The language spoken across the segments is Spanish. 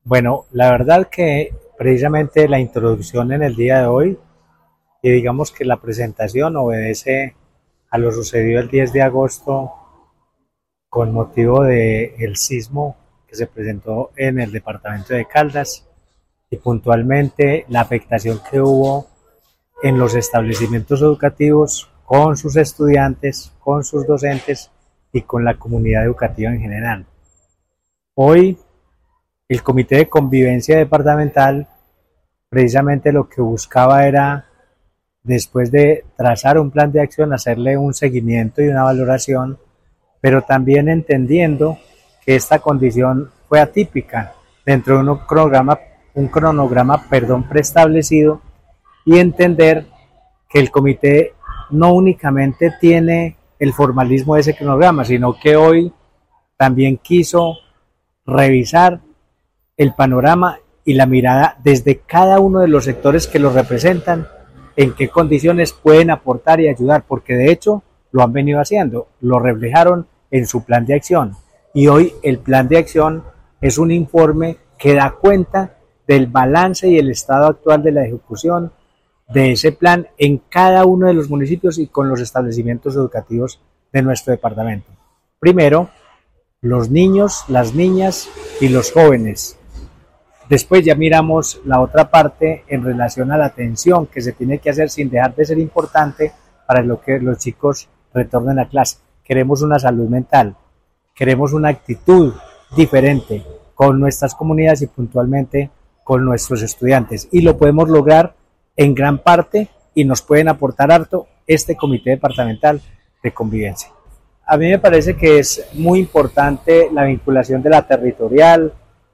Bueno, la verdad que precisamente la introducción en el día de hoy y digamos que la presentación obedece a lo sucedido el 10 de agosto con motivo del sismo que se presentó en el departamento de Caldas y puntualmente la afectación que hubo en los establecimientos educativos con sus estudiantes, con sus docentes y con la comunidad educativa en general. Hoy el Comité de Convivencia Departamental precisamente lo que buscaba era, después de trazar un plan de acción, hacerle un seguimiento y una valoración, pero también entendiendo que esta condición fue atípica dentro de un cronograma preestablecido, y entender que el comité no únicamente tiene el formalismo de ese cronograma, sino que hoy también quiso revisar el panorama y la mirada desde cada uno de los sectores que los representan, en qué condiciones pueden aportar y ayudar, porque de hecho lo han venido haciendo, lo reflejaron en su plan de acción. Y hoy el plan de acción es un informe que da cuenta del balance y el estado actual de la ejecución de ese plan en cada uno de los municipios y con los establecimientos educativos de nuestro departamento. Primero, los niños, las niñas y los jóvenes. Después ya miramos la otra parte en relación a la atención que se tiene que hacer sin dejar de ser importante para lo que los chicos retornen a clase. Queremos una salud mental, queremos una actitud diferente con nuestras comunidades y puntualmente con nuestros estudiantes. Y lo podemos lograr en gran parte y nos pueden aportar harto este Comité Departamental de Convivencia. A mí me parece que es muy importante la vinculación de la territorial,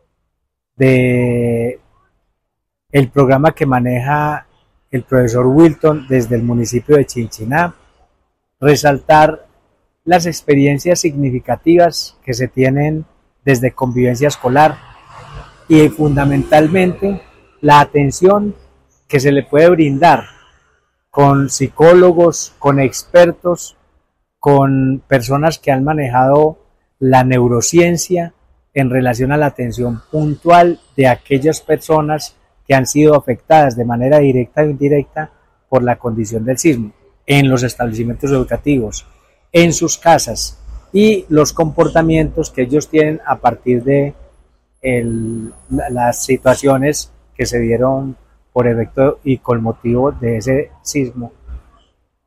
de el programa que maneja el profesor Wilton desde el municipio de Chinchiná, resaltar las experiencias significativas que se tienen desde convivencia escolar y fundamentalmente la atención que se le puede brindar con psicólogos, con expertos, con personas que han manejado la neurociencia en relación a la atención puntual de aquellas personas que han sido afectadas de manera directa o indirecta por la condición del sismo, en los establecimientos educativos, en sus casas, y los comportamientos que ellos tienen a partir de las situaciones que se dieron por efecto y con motivo de ese sismo